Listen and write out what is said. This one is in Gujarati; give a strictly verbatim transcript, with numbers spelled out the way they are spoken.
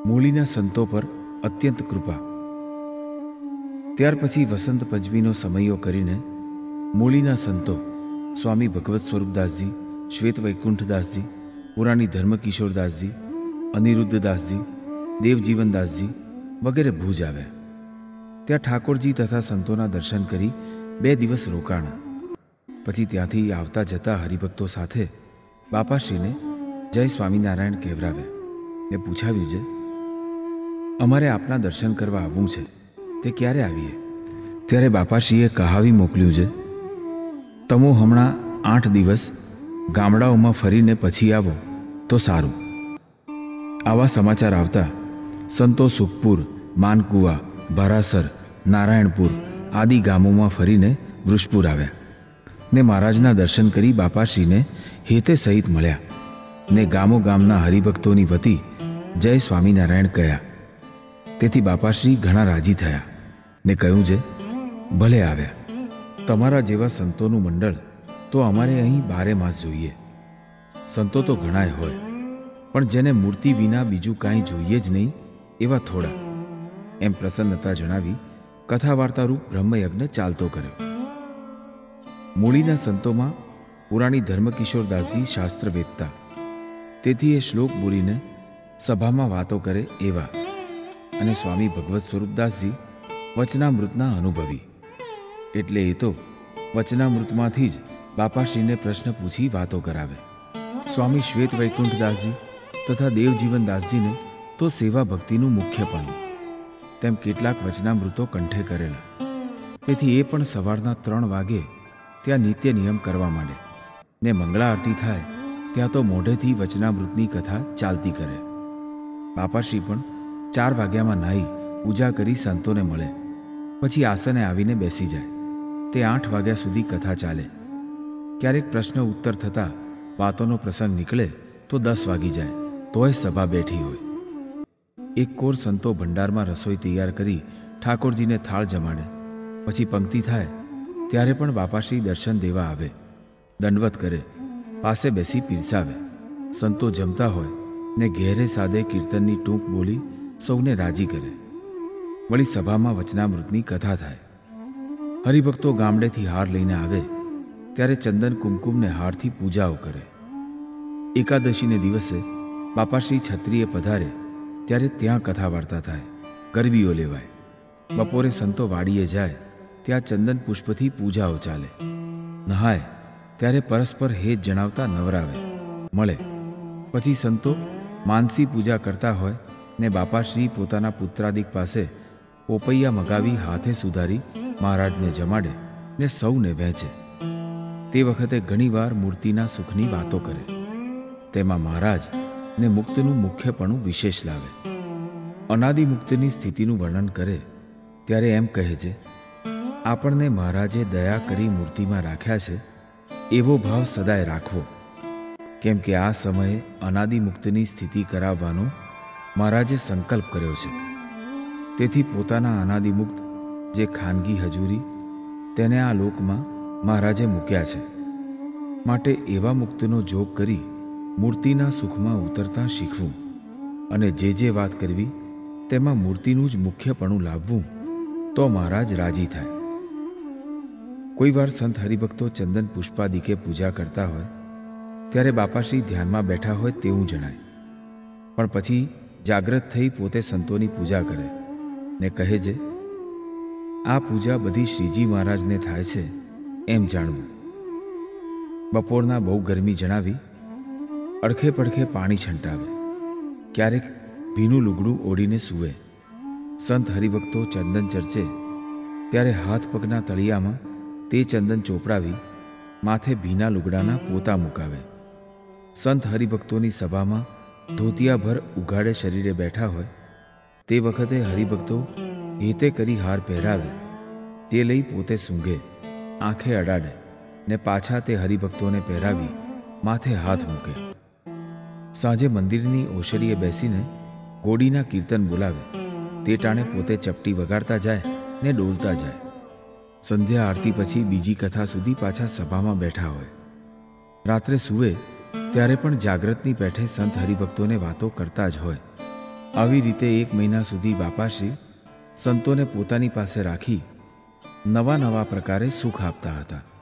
મૂળીના સંતો પર અત્યંત કૃપા. ત્યાર પછી વસંત પંચમીનો સમયો કરીને મૂળીના સંતો સ્વામી ભગવત સ્વરૂપદાસજી, શ્વેત વૈકુંઠદાસજી, પુરાણી ધર્મકિશોરદાસજી, અનિરુદ્ધદાસજી, દેવજીવનદાસજી વગેરે ભુજ આવ્યા. ત્યાં ઠાકોરજી તથા સંતોના દર્શન કરી બે દિવસ રોકાણા. પછી ત્યાંથી આવતા જતા હરિભક્તો સાથે બાપાશ્રીને જય સ્વામિનારાયણ કહેવરાવ્યા ને પૂછાવ્યું છે, અમારે આપના દર્શન કરવા આવવું છે, તે ક્યારે આવીએ? ત્યારે બાપાશ્રીએ કહાવી મોકલ્યું છે, તમો હમણાં આઠ દિવસ ગામડાઓમાં ફરીને પછી આવો તો સારું. આવા સમાચાર આવતા સંતો સુખપુર, માનકુવા, ભારાસર, નારાયણપુર આદિ ગામોમાં ફરીને વૃષપુર આવ્યા ને મહારાજના દર્શન કરી બાપાશ્રીને હેતે સહિત મળ્યા ને ગામો ગામના હરિભક્તોની વતી જય સ્વામિનારાયણ કહ્યા. તેથી બાપાશ્રી ઘણા રાજી થયા ને કહ્યું છે, ભલે આવ્યા. તમારા જેવા સંતોનું મંડળ તો અમારે અહીં બારે માસ જોઈએ. સંતો તો ઘણાય હોય, પણ જેને મૂર્તિ વિના બીજું કાંઈ જોઈએ જ નહીં એવા થોડા. એમ પ્રસન્નતા જણાવી કથા વાર્તારૂપ બ્રહ્મયજ્ઞ ચાલતો કર્યો. મૂળીના સંતોમાં પુરાણી ધર્મકિશોરદાસજી શાસ્ત્ર વેદતા, તેથી એ શ્લોક બોલીને સભામાં વાતો કરે એવા, અને સ્વામી ભગવત સ્વરૂપદાસજી વચનામૃતના અનુભવી, એટલે એ તો વચનામૃતમાંથી જ બાપાશ્રીને પ્રશ્ન પૂછી વાતો કરાવે. સ્વામી શ્વેત વૈકુંઠદાસજી તથા દેવજીવનદાસજીને તો સેવા ભક્તિનું મુખ્યપણું, તેમ કેટલાક વચનામૃતો કંઠે કરેલા. તેથી એ પણ સવારના ત્રણ વાગે ત્યાં નિત્ય નિયમ કરવા માંડે ને મંગળા આરતી થાય ત્યાં તો મોઢેથી વચનામૃતની કથા ચાલતી કરે. બાપાશ્રી પણ ચાર વાગ્યામાં નાહી પૂજા કરી સંતોને મળે, પછી આસને આવીને બેસી જાય. તે આઠ વાગ્યા સુધી કથા ચાલે. ક્યારેક પ્રશ્ન ઉત્તર થતા વાતોનો પ્રસંગ નીકળે તો દસ વાગી જાય, તોય સભા બેઠી હોય. એક કોર સંતો ભંડારમાં રસોઈ તૈયાર કરી ઠાકોરજીને થાળ જમાડે. પછી પંક્તિ થાય ત્યારે પણ બાપાશ્રી દર્શન દેવા આવે, દંડવત કરે, પાસે બેસી પીરસાવે. સંતો જમતા હોય ને ઘેરે સાદે કીર્તનની ટૂંક બોલી સૌને રાજી કરે. વળી સભામાં વચનામૃતની કથા થાય. હરિભક્તો ગામડેથી હાર લઈને આવે ત્યારે ચંદન કુમકુમને હારથી પૂજાઓ કરે. એકાદશીને દિવસે બાપાશ્રી છત્રીએ પધારે ત્યારે ત્યાં કથા વાર્તા થાય, ગરબીઓ લેવાય. બપોરે સંતો વાડીએ જાય ત્યાં ચંદન પુષ્પથી પૂજાઓ ચાલે. નહાય ત્યારે પરસ્પર હેત જણાવતા નવરાવે, મળે. પછી સંતો માનસી પૂજા કરતા હોય ને બાપાશ્રી પોતાના પુત્રાદિક પાસે પોપૈયા મગાવી હાથે સુધારી મહારાજને જમાડે ને સૌને વહેંચે. તે વખતે ઘણીવાર મૂર્તિના સુખની વાતો કરે. તેમાં મહારાજ ને મુક્તનું મુખ્યપણું વિશેષ લાવે. અનાદિ મુક્તની સ્થિતિનું વર્ણન કરે ત્યારે એમ કહે છે, આપણને મહારાજે દયા કરી મૂર્તિમાં રાખ્યા છે એવો ભાવ સદાય રાખવો, કેમ કે આ સમયે અનાદિ મુક્તની સ્થિતિ કરાવવાનો મહારાજે સંકલ્પ કર્યો છે. તેથી પોતાના અનાદિમુક્ત જે ખાનગી હજુરી તેને આ લોકમાં મહારાજે મૂક્યા છે. માટે એવા મુક્તનો જોગ કરી મૂર્તિના સુખમાં ઉતરતા શીખવું અને જે જે વાત કરવી તેમાં મૂર્તિનું જ મુખ્યપણું લાવવું તો મહારાજ રાજી થાય. કોઈ વાર સંત હરિભક્તો ચંદન પુષ્પાદિકે પૂજા કરતા હોય ત્યારે બાપાશ્રી ધ્યાનમાં બેઠા હોય તેવું જણાય, પણ પછી જાગ્રત થઈ પોતે સંતોની પૂજા કરે ને કહે છે, આ પૂજા બધી શ્રીજી મહારાજને થાય છે એમ જાણવું. બપોરના બહુ ગરમી જણાવી અડખે પડખે પાણી છંટાવે. ક્યારેક ભીનું લુગડું ઓઢીને સૂવે. સંત હરિભક્તો ચંદન ચર્ચે ત્યારે હાથ પગના તળિયામાં તે ચંદન ચોપડાવી માથે ભીના લુગડાના પોતા મુકાવે. સંત હરિભક્તોની સભામાં ધોતિયાભર ઉઘાડે શરીરે બેઠા હોય તે વખતે હરિભક્તો હેતે કરી હાર પહેરાવે, તે લઈ પોતે સૂંઘે, આંખે અડાડે ને પાછા તે હરિભક્તોને પહેરાવી માથે હાથ મૂકે. સાંજે મંદિરની ઓસરીએ બેસીને ઘોડીના કીર્તન બોલાવે, તે ટાણે પોતે ચપટી વગાડતા જાય ને ડોલતા જાય. સંધ્યા આરતી પછી બીજી કથા સુધી પાછા સભામાં બેઠા હોય. રાત્રે સૂવે ત્યારે પણ જાગ્રતની પેઠે સંત હરિભક્તોને વાતો કરતા જ હોય. આવી રીતે એક મહિના સુધી બાપાશ્રી સંતોને પોતાની પાસે રાખી નવા નવા પ્રકારે સુખ આપતા હતા.